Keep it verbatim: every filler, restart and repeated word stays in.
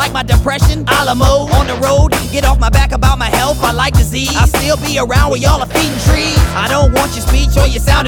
like my depression, Alamo on the road. Get off my back about my health, I like disease. I'll still be around where y'all are feeding trees. I don't want your speech or your sound